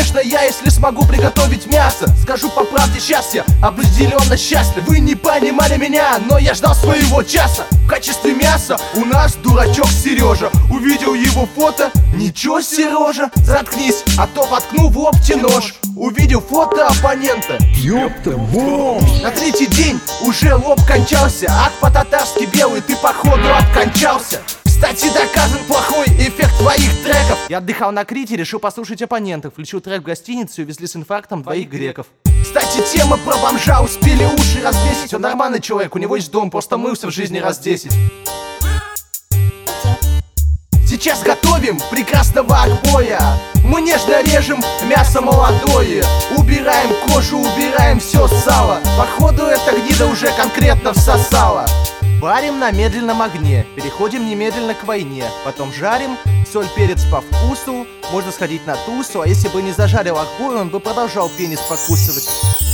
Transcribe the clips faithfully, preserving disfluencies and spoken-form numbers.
конечно, я, если смогу приготовить мясо. Скажу по правде, сейчас я определенно счастлив. Вы не понимали меня, но я ждал своего часа. В качестве мяса у нас дурачок Сережа. Увидел его фото, ничего, Сережа, заткнись, а то воткну в лоб тебе нож. Увидел фото оппонента, ёпта, бом! На третий день уже лоб кончался. Ак по-татарски белый, ты походу обкончался. Кстати, доказан плохой эффект твоих треков. Я отдыхал на Крите, решил послушать оппонентов. Включил трек в гостиницу и везли с инфарктом двоих греков. Кстати, тема про бомжа успели уши развесить. Он нормальный человек, у него есть дом, просто мылся в жизни раз десять. Сейчас готовим прекрасного акбоя. Мы нежно режем мясо молодое. Убираем кожу, убираем все сало. Походу эта гнида уже конкретно всосала. Варим на медленном огне, переходим немедленно к войне. Потом жарим, соль, перец по вкусу. Можно сходить на тусу, а если бы не зажарил акбой, он бы продолжал пенис покусывать.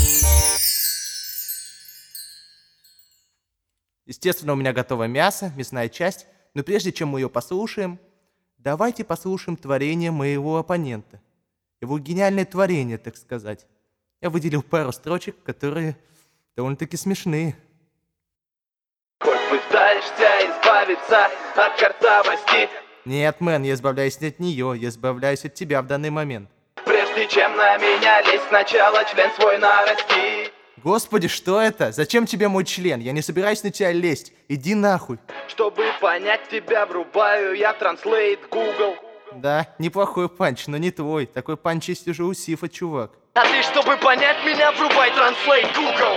Естественно, у меня готово мясо, мясная часть. Но прежде чем мы ее послушаем, давайте послушаем творение моего оппонента. Его гениальное творение, так сказать. Я выделил пару строчек, которые довольно-таки смешные. Хоть пытаешься избавиться от картавости. Нет, мэн, я избавляюсь не от нее, я избавляюсь от тебя в данный момент. Прежде чем на меня лезть, сначала член свой нарасти. Господи, что это? Зачем тебе мой член? Я не собираюсь на тебя лезть. Иди нахуй. Чтобы понять тебя, врубаю я Translate Google. Да, неплохой панч, но не твой. Такой панч есть уже у Сифа, чувак. А ты, чтобы понять меня, врубай Translate Google.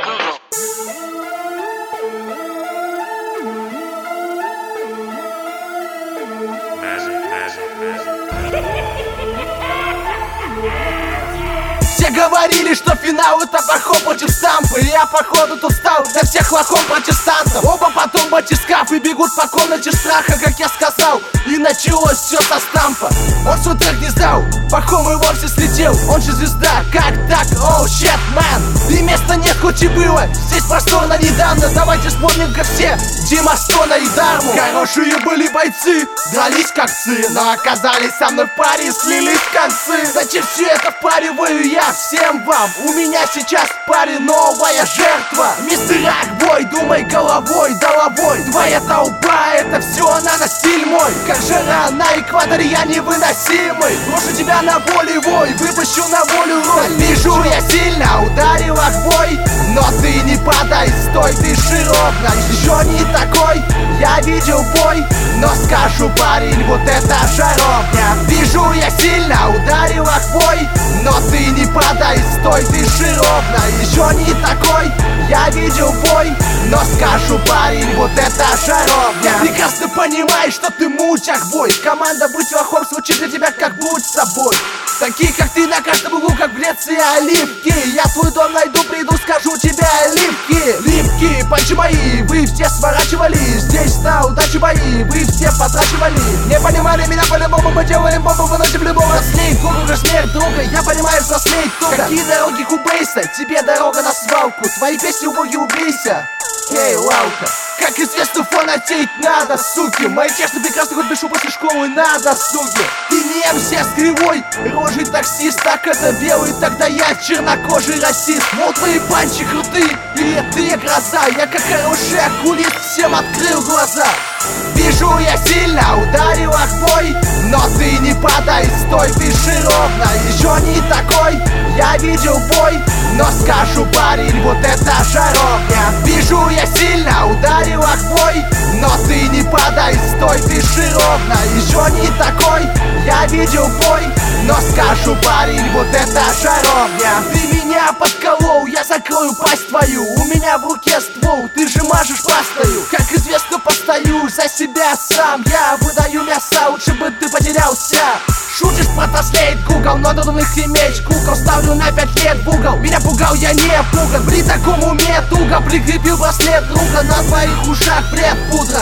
Все говорили, что финал это поход против Стампа. И я походу тут стал для всех лохом протестантов. Оба потом батискаф и бегут по комнате страха, как я сказал. И началось все со Стампа. Он свой трек не сдал, пахом и вовсе слетел. Он же звезда, как так? Оу, oh, shit, man. И места нет, хоть и было здесь просторно недавно. Давайте вспомним, как все Дима Стона и Дарму. Хорошие были бойцы, дрались как цы, но оказались со мной в паре, слились концы. Зачем все это впариваю я всем вам? У меня сейчас в паре новая жертва. Мистер Акбой, думай головой, доловой. Твоя толпа, это все она на стиль мой. Как жара на экваторе, я невыносимый. Брошу тебя на волевой, выпущу на волю роль. Вижу, я сильно ударил Акбой, но ты не падай, стой, дыши ровно. Еще не такой, я видел бой, но скажу, парень, вот это жаровня. Вижу, я сильно ударил Акбой, но ты не падай, стой, дыши ровно. Еще не такой, я видел бой, но скажу, парень, вот это жаровня. Прекрасно понимаешь, что ты муть, Акбой. Команда быть лохом звучит для тебя как будь собой. Такие, как ты, на каждом углу, как в Греции, оливки. Я твой дом найду, приду, скажу тебе оливки. Липки, панчи мои, вы все сворачивали. Здесь на удачи бои, вы все потрачивали. Не понимали меня по-любому, мы делали бомбу, выносим любого. Слейт, круга, смерть друга, я понимаю, что слейт туго. Какие дороги Хубейса, тебе дорога на свалку. Твои песни убоги, убейся. Эй, Лаука. Как известно, фанатеть надо, суки. Мои честно прекрасно хоть пишу после школы надо, суки. Ты не эм си, а с кривой рожей таксист. Так это белый, тогда я чернокожий расист. Мол, твои панчи крутые, и это гроза. Я как хороший окулист всем открыл глаза. Вижу, я сильно ударил Акбой, но ты не падай, стой, дыши ровно. Еще не такой, я видел бой, но скажу, парень, вот это жаровня. Вижу, я сильно ударил Акбой, но ты не падай, стой, дыши ровно. Еще не такой, я видел бой, но скажу, парень, вот это жаровня. Ты меня подколол, я закрою пасть твою. У меня в руке ствол, ты же мажешь пастою. Как известно, постою за себя сам. Я выдаю мясо, лучше бы ты потерялся. Шутишь про Translate Google, но дурных иметь кукол ставлю на пять лет в угол. Меня пугал, я не пуган. При таком уме туго прикрепил браслет друга. На твоих ушах бред пудра.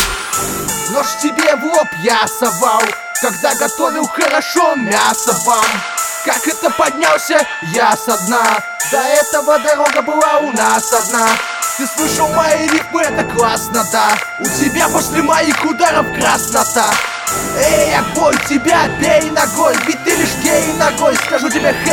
Нож тебе в лоб я совал, когда готовил хорошо мясо вам. Как это поднялся я со дна. До этого дорога была у нас одна. Ты слышал мои рифмы, это классно, да. У тебя после моих ударов краснота. Эй, Акбой, тебя бей ногой, ведь ты лишь гей ногой. Скажу тебе,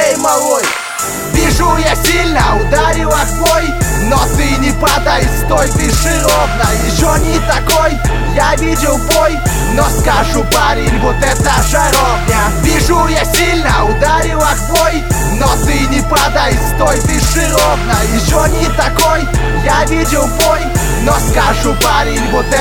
стой, дыши ровно. Еще не такой, я видел бой, но скажу, парень, вот это жаровня. Вижу, я сильно ударил ах бой, но ты не падай, стой, дыши ровно. Еще не такой, я видел бой, но скажу, парень, вот